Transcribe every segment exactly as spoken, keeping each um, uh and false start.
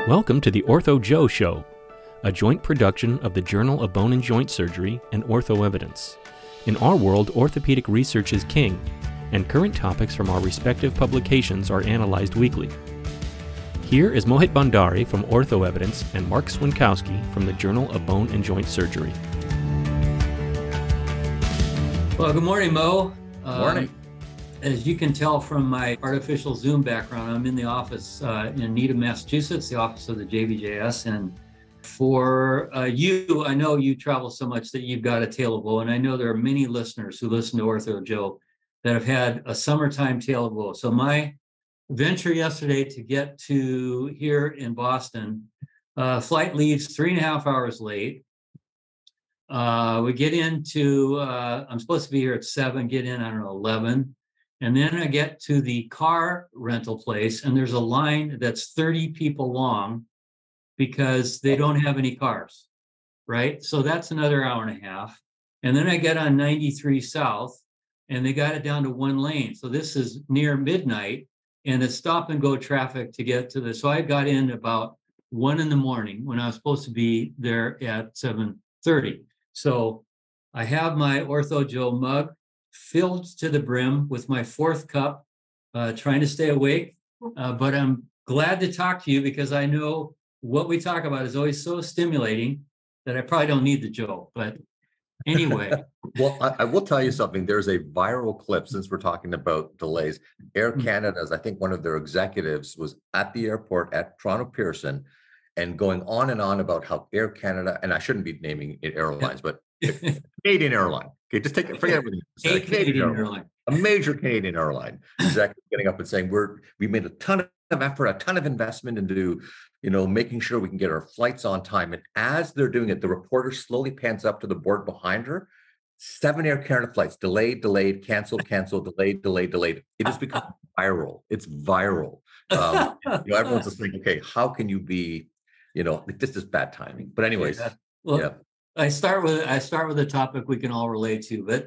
Welcome to the Ortho Joe Show, a joint production of the Journal of Bone and Joint Surgery and Ortho Evidence. In our world, orthopedic research is king, and current topics from our respective publications are analyzed weekly. Here is Mohit Bhandari from Ortho Evidence and Mark Swinkowski from the Journal of Bone and Joint Surgery. Well, good morning, Mo. Good morning. Um, as you can tell from my artificial Zoom background, I'm in the office uh, in Needham, Massachusetts, the office of the J B J S. And for uh, you, I know you travel so much that you've got a tail of woe. And I know there are many listeners who listen to Ortho Joe that have had a summertime tail of woe. So my venture yesterday to get to here in Boston, uh, flight leaves three and a half hours late. Uh, we get into, uh, I'm supposed to be here at seven, get in, I don't know, eleven. And then I get to the car rental place and there's a line that's thirty people long because they don't have any cars, right? So that's another hour and a half. And then I get on ninety-three South and they got it down to one lane. So this is near midnight and it's stop and go traffic to get to this. So I got in about one in the morning when I was supposed to be there at seven thirty. So I have my Ortho Joe mug filled to the brim with my fourth cup, uh, trying to stay awake. Uh, but I'm glad to talk to you because I know what we talk about is always so stimulating that I probably don't need the Joe. But anyway. Well, I, I will tell you something. There's a viral clip, since we're talking about delays. Air Canada's, I think one of their executives was at the airport at Toronto Pearson and going on and on about how Air Canada, and I shouldn't be naming it airlines, but Canadian airline. Okay, just take it, forget everything. A Canadian, Canadian airline. airline. A major Canadian airline. Executive getting up and saying, we're we made a ton of effort, a ton of investment into, you know, making sure we can get our flights on time. And as they're doing it, the reporter slowly pans up to the board behind her. Seven Air Canada flights, delayed, delayed, canceled, canceled, delayed, delayed, delayed. It has become viral. It's viral. Um, you know, everyone's just thinking, okay, how can you be, you know, like, this is bad timing. But anyways, yeah. Well, yeah. I start with I start with a topic we can all relate to, but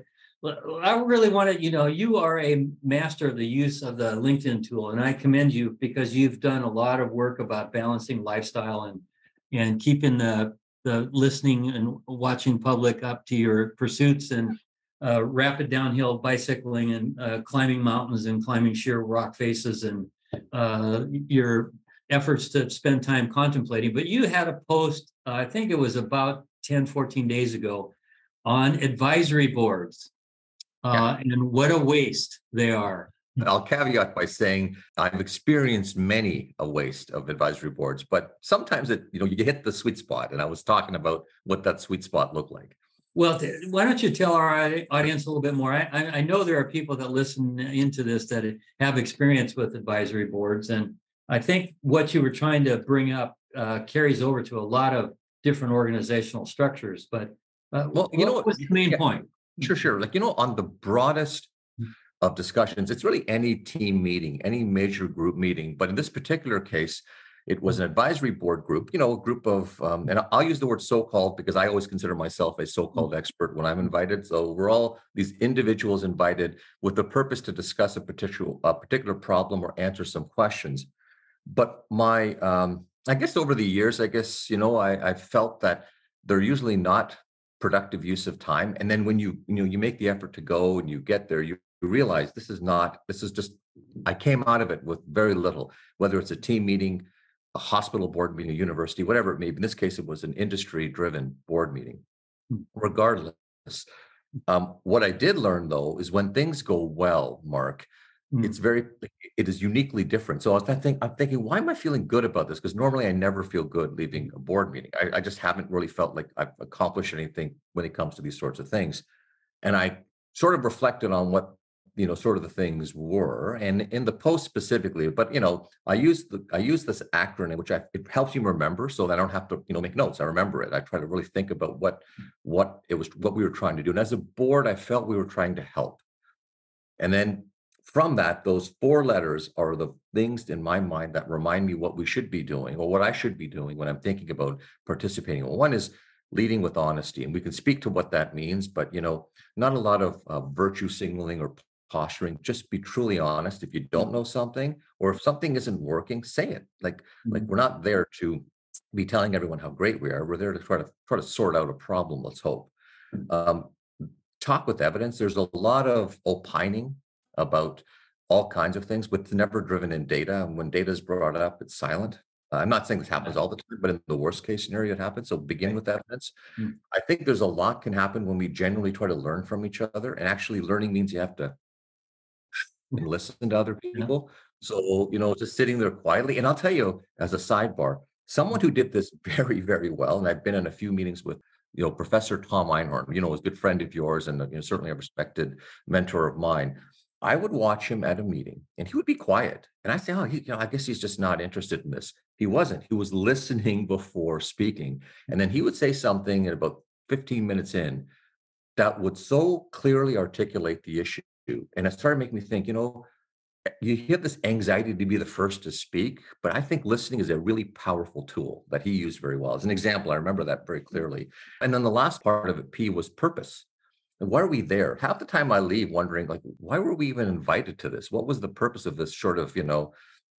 I really want to, you know, you are a master of the use of the LinkedIn tool, and I commend you because you've done a lot of work about balancing lifestyle and and keeping the the listening and watching public up to your pursuits and uh, rapid downhill bicycling and uh, climbing mountains and climbing sheer rock faces and uh, your efforts to spend time contemplating. But you had a post, uh, I think it was about ten, fourteen days ago on advisory boards uh, yeah. and what a waste they are. I'll caveat by saying I've experienced many a waste of advisory boards, but sometimes it, you know, you hit the sweet spot. And I was talking about what that sweet spot looked like. Well, why don't you tell our audience a little bit more? I, I know there are people that listen into this that have experience with advisory boards. And I think what you were trying to bring up uh, carries over to a lot of different organizational structures. But uh, well, you know, what was the main yeah, point? Sure, sure. Like, you know, on the broadest of discussions, it's really any team meeting, any major group meeting. But in this particular case, it was an advisory board group, you know, a group of, um, and I'll use the word so-called because I always consider myself a so-called expert when I'm invited. So we're all these individuals invited with the purpose to discuss a particular, a particular problem or answer some questions. But my, um, I guess over the years, I guess, you know, I, I felt that they're usually not productive use of time. And then when you, you know, you make the effort to go and you get there, you realize this is not, this is just, I came out of it with very little, whether it's a team meeting, a hospital board meeting, a university, whatever it may be. In this case, it was an industry-driven board meeting. Regardless, um, what I did learn, though, is when things go well, Mark, Mm. it's very, it is uniquely different. So I was thinking, I'm thinking, why am I feeling good about this? Because normally I never feel good leaving a board meeting. I, I just haven't really felt like I've accomplished anything when it comes to these sorts of things. And I sort of reflected on what, you know, sort of the things were, and in the post specifically, but, you know, I use the, I use this acronym, which I, it helps you remember so that I don't have to, you know, make notes. I remember it. I try to really think about what, what it was, what we were trying to do. And as a board, I felt we were trying to help. And then from that, those four letters are the things in my mind that remind me what we should be doing or what I should be doing when I'm thinking about participating. Well, one is leading with honesty, and we can speak to what that means, but, you know, not a lot of uh, virtue signaling or posturing, just be truly honest. If you don't know something, or if something isn't working, say it. Like, like Mhm. we're not there to be telling everyone how great we are. We're there to try to try to sort out a problem, let's hope. Um, Talk with evidence. There's a lot of opining about all kinds of things, but it's never driven in data. And when data is brought up, it's silent. Uh, I'm not saying this happens all the time, but in the worst case scenario, it happens. So begin Right. with evidence. Mm. I think there's a lot can happen when we genuinely try to learn from each other. And actually, learning means you have to and listen to other Yeah. people. So, you know, just sitting there quietly. And I'll tell you, as a sidebar, someone who did this very, very well, and I've been in a few meetings with, you know, Professor Tom Einhorn, you know, was a good friend of yours and, uh, you know, certainly a respected mentor of mine. I would watch him at a meeting and he would be quiet. And I say, oh, he, you know, I guess he's just not interested in this. He wasn't. He was listening before speaking. And then he would say something at about fifteen minutes in that would so clearly articulate the issue. And it started making me think, you know, you have this anxiety to be the first to speak, but I think listening is a really powerful tool that he used very well. As an example, I remember that very clearly. And then the last part of it, P, was purpose. And why are we there? Half the time I leave wondering, like, why were we even invited to this? What was the purpose of this short of, you know,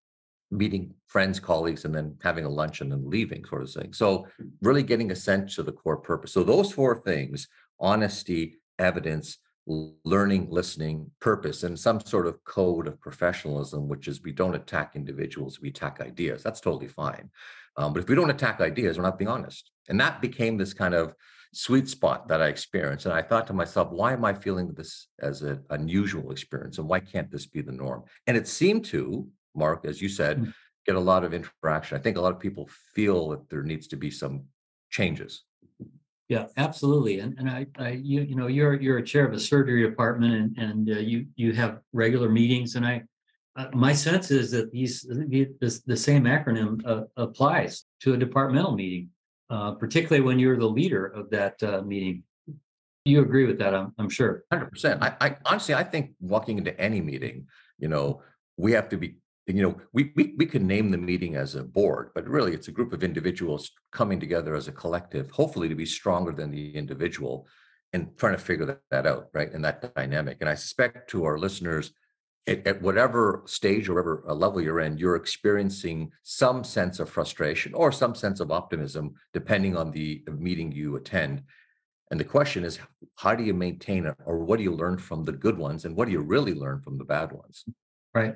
meeting friends, colleagues, and then having a lunch and then leaving, sort of thing. So really getting a sense of the core purpose. So those four things: honesty, evidence, l- learning, listening, purpose, and some sort of code of professionalism, which is we don't attack individuals, we attack ideas. That's totally fine. Um, but if we don't attack ideas, we're not being honest. And that became this kind of sweet spot that I experienced. And I thought to myself, why am I feeling this as an unusual experience? And why can't this be the norm? And it seemed to, Mark, as you said, Mm. get a lot of interaction. I think a lot of people feel that there needs to be some changes. Yeah, absolutely. And and I, I you you know you're you're a chair of a surgery department, and and uh, you you have regular meetings, and I uh, my sense is that these the, this, the same acronym uh, applies to a departmental meeting, uh, particularly when you're the leader of that uh, meeting. You agree with that, I'm I'm sure. one hundred percent. I, I honestly, I think walking into any meeting, you know, we have to be, you know, we, we we can name the meeting as a board, but really it's a group of individuals coming together as a collective, hopefully to be stronger than the individual and trying to figure that, that out, right? And that dynamic. And I suspect to our listeners, at, at whatever stage or whatever uh, level you're in, you're experiencing some sense of frustration or some sense of optimism, depending on the meeting you attend. And the question is, how do you maintain it, or what do you learn from the good ones, and what do you really learn from the bad ones? Right.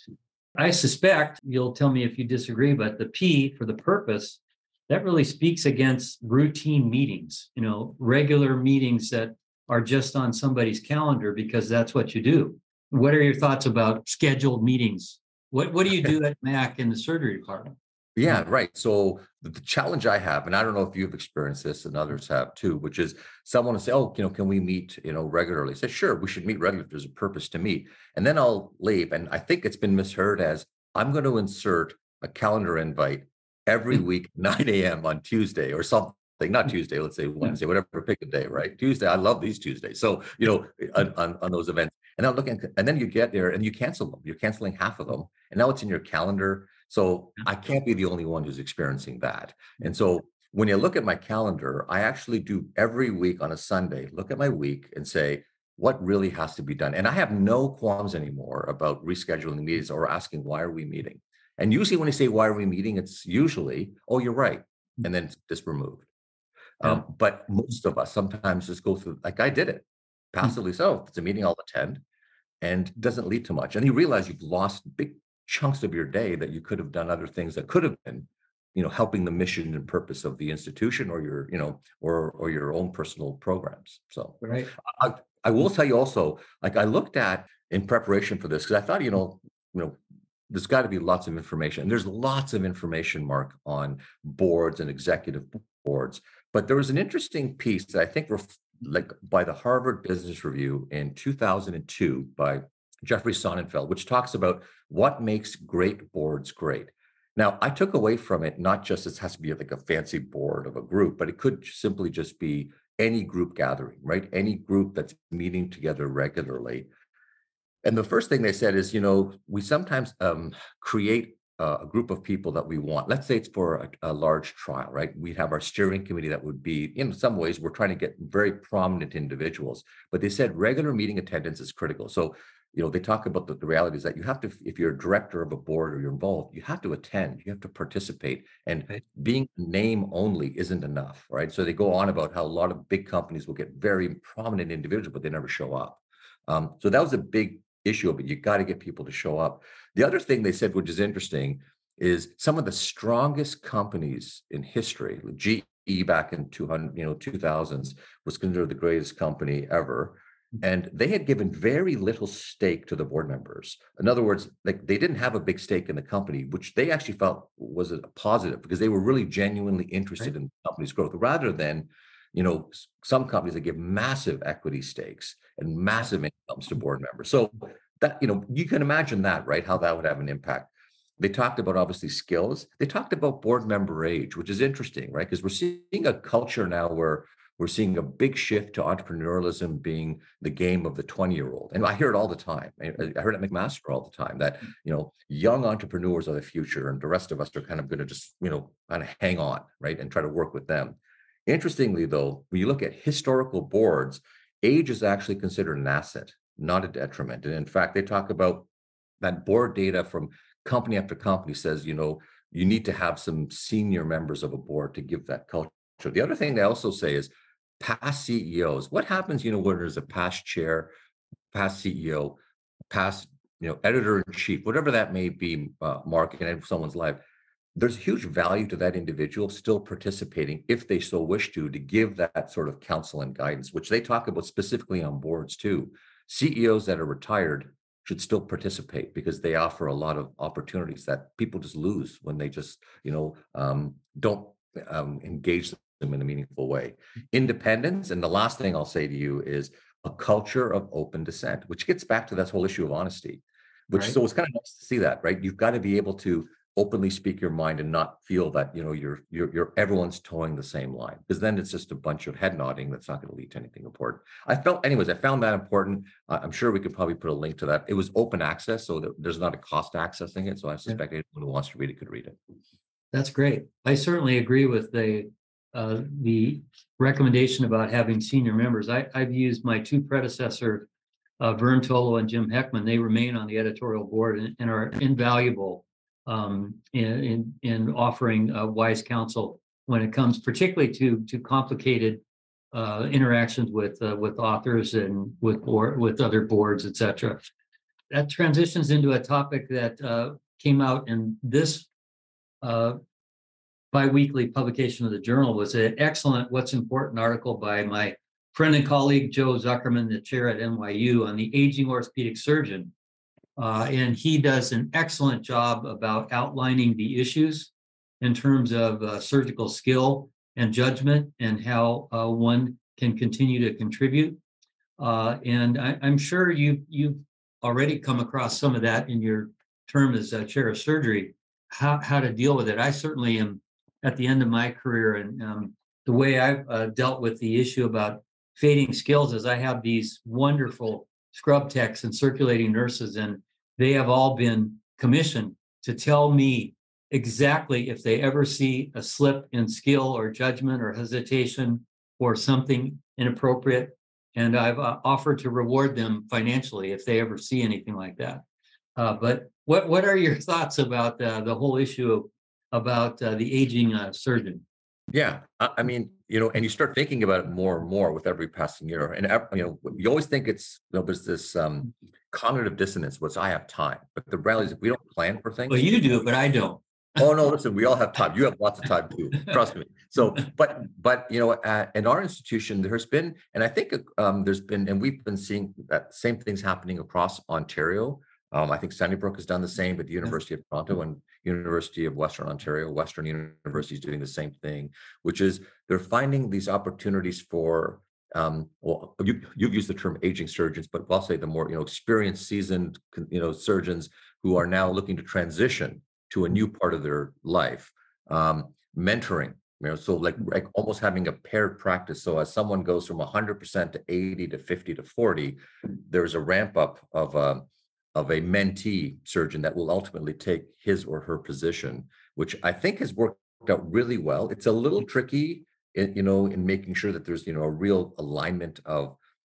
I suspect you'll tell me if you disagree, but the P for the purpose, that really speaks against routine meetings, you know, regular meetings that are just on somebody's calendar because that's what you do. What are your thoughts about scheduled meetings? What what do you do at Mac in the surgery department? Yeah, right. So the, the challenge I have, and I don't know if you've experienced this and others have too, which is someone will say, "Oh, you know, can we meet, you know, regularly?" I say, "Sure, we should meet regularly if there's a purpose to meet." And then I'll leave, and I think it's been misheard as I'm going to insert a calendar invite every week, nine a m on Tuesday or something. Not Tuesday, let's say Yeah. Wednesday, whatever, pick a day, right? Tuesday, I love these Tuesdays. So, you know, on, on, on those events. And I'm looking, and then you get there and you cancel them. You're canceling half of them. And now it's in your calendar. So I can't be the only one who's experiencing that. And so when you look at my calendar, I actually do every week on a Sunday, look at my week and say, what really has to be done? And I have no qualms anymore about rescheduling meetings or asking, why are we meeting? And usually when you say, why are we meeting? It's usually, oh, you're right. And then it's just removed. Yeah. Um, but most of us sometimes just go through, like I did it, Mm. passively so. If it's a meeting, I'll attend and doesn't lead to much. And you realize you've lost big chunks of your day that you could have done other things that could have been, you know, helping the mission and purpose of the institution or your, you know, or or your own personal programs. So Right. I, I will tell you also, like I looked at in preparation for this, because I thought, you know, you know, there's got to be lots of information. There's lots of information, Mark, on boards and executive boards. But there was an interesting piece that I think ref- like by the Harvard Business Review in two thousand two by Jeffrey Sonnenfeld, which talks about what makes great boards great. Now, I took away from it not just it has to be like a fancy board of a group, but it could simply just be any group gathering, right? Any group that's meeting together regularly. And the first thing they said is, you know, we sometimes um, create uh, a group of people that we want. Let's say it's for a, a large trial, right? We'd have our steering committee that would be, in some ways, we're trying to get very prominent individuals. But they said regular meeting attendance is critical. So you know, they talk about the, the reality is that you have to, if you're a director of a board or you're involved, you have to attend, you have to participate, and Right. being name only isn't enough, right? So they go on about how a lot of big companies will get very prominent individuals, but they never show up. Um, so that was a big issue of it. You got to get people to show up. The other thing they said, which is interesting, is some of the strongest companies in history, G E back in two hundred, you know, two thousands was considered the greatest company ever. And they had given very little stake to the board members. In other words, like they didn't have a big stake in the company, which they actually felt was a positive because they were really genuinely interested Right. in the company's growth rather than, you know, s- some companies that give massive equity stakes and massive incomes to board members. So that, you know, you can imagine that, right? How that would have an impact. They talked about obviously skills. They talked about board member age, which is interesting, right? Because we're seeing a culture now where we're seeing a big shift to entrepreneurialism being the game of the twenty year old. And I hear it all the time. I I heard it at McMaster all the time that, you know, young entrepreneurs are the future and the rest of us are kind of going to just, you know, kind of hang on, right? And try to work with them. Interestingly, though, when you look at historical boards, age is actually considered an asset, not a detriment. And in fact, they talk about that board data from company after company says, you know, you need to have some senior members of a board to give that culture. The other thing they also say is past C E Os. What happens, you know, when there's a past chair, past C E O, past, you know, editor in chief, whatever that may be, uh, Mark, in someone's life, there's huge value to that individual still participating if they so wish to, to give that sort of counsel and guidance, which they talk about specifically on boards too. C E Os that are retired should still participate because they offer a lot of opportunities that people just lose when they just, you know, um, don't um, engage them in a meaningful way. Independence, and the last thing I'll say to you is a culture of open dissent, which gets back to that whole issue of honesty, which Right. so it's kind of nice to see that, right? You've got to be able to openly speak your mind and not feel that, you know, you're you're you're everyone's towing the same line, because then it's just a bunch of head nodding that's not going to lead to anything important. I felt, anyways, I found that important. Uh, I'm sure we could probably put a link to that. It was open access, so there- there's not a cost to accessing it. So I Yeah. suspect anyone who wants to read it could read it. That's great. I certainly agree with the uh, the recommendation about having senior members. I, I've used my two predecessors, uh, Vern Tolo and Jim Heckman. They remain on the editorial board and, and are invaluable um, in, in in offering uh, wise counsel when it comes, particularly to to complicated uh, interactions with uh, with authors and with board with other boards, et cetera. That transitions into a topic that uh, came out in this uh, bi-weekly publication of the Journal. Was an excellent What's Important article by my friend and colleague Joe Zuckerman, the chair at N Y U, on the aging orthopedic surgeon. Uh, and he does an excellent job about outlining the issues in terms of uh, surgical skill and judgment and how uh, one can continue to contribute. Uh, and I, I'm sure you, you've already come across some of that in your term as uh, chair of surgery, how, how to deal with it. I certainly am at the end of my career, and um, the way I've uh, dealt with the issue about fading skills is I have these wonderful scrub techs and circulating nurses, and they have all been commissioned to tell me exactly if they ever see a slip in skill or judgment or hesitation or something inappropriate. And I've uh, offered to reward them financially if they ever see anything like that. Uh, but what what are your thoughts about uh, the whole issue of, about uh, the aging uh, surgeon? Yeah, I, I mean, you know, and you start thinking about it more and more with every passing year. And ev- you know, you always think it's, you know, there's this um, cognitive dissonance, which I have time, but the reality is if we don't plan for Well, things. you do, but I don't. Oh no, listen, we all have time. You have lots of time too. Trust me. So, but but you know, uh, in our institution, there's been, and I think um, there's been, and we've been seeing that same things happening across Ontario. Um, I think Sunnybrook has done the same, but the University of Toronto and University of Western Ontario, Western University is doing the same thing, which is they're finding these opportunities for. Um, well, you, you've used the term aging surgeons, but I'll say the more, you know, experienced, seasoned, you know, surgeons who are now looking to transition to a new part of their life. Um, mentoring, you know, so like, like almost having a paired practice. So as someone goes from one hundred percent to eighty to fifty to forty, there's a ramp up of a, of a mentee surgeon that will ultimately take his or her position, which I think has worked out really well. It's a little tricky, in, you know, in making sure that there's, you know, a real alignment of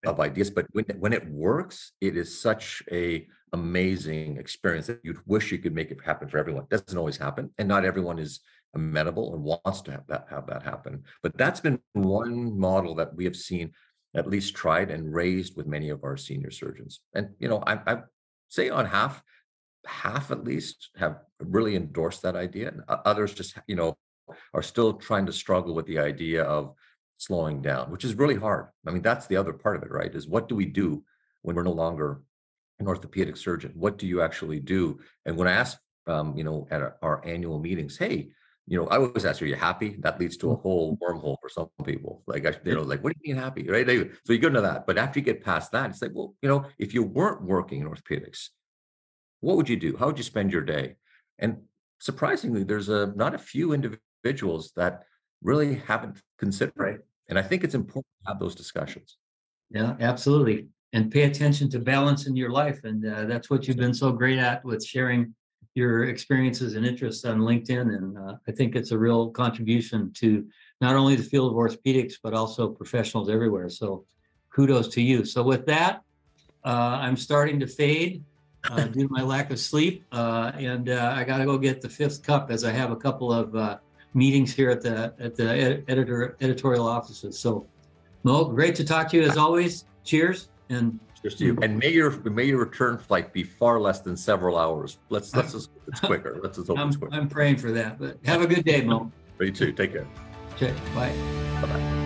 of ideas, but when, when it works, it is such a amazing experience that you'd wish you could make it happen for everyone. It doesn't always happen, and not everyone is amenable and wants to have that have that happen. But that's been one model that we have seen at least tried and raised with many of our senior surgeons. And you know, I, I say on half, half at least have really endorsed that idea, and others just you know are still trying to struggle with the idea of slowing down, which is really hard. I mean, that's the other part of it, right? Is what do we do when we're no longer an orthopedic surgeon? What do you actually do? And when I ask, um, you know, at our, our annual meetings, hey, you know, I always ask, are you happy? That leads to a whole wormhole for some people. Like, I, you know, like, what do you mean happy, right? They, so you go into that. But after you get past that, it's like, well, you know, if you weren't working in orthopedics, what would you do? How would you spend your day? And surprisingly, there's a not a few individuals that really haven't considered it. And I think it's important to have those discussions. Yeah, absolutely. And pay attention to balance in your life. And uh, that's what you've been so great at with sharing your experiences and interests on LinkedIn. And uh, I think it's a real contribution to not only the field of orthopedics, but also professionals everywhere. So kudos to you. So with that, uh, I'm starting to fade uh, due to my lack of sleep. Uh, and uh, I got to go get the fifth cup as I have a couple of uh, meetings here at the at the ed- editor editorial offices. So, Mo, great to talk to you as always. Cheers and cheers to you. And may your may your return flight be far less than several hours. Let's let's just it's quicker. Let's just hope I'm, it's quicker. I'm praying for that. But have a good day, Mo. You too. Take care. Okay. Bye. Bye bye.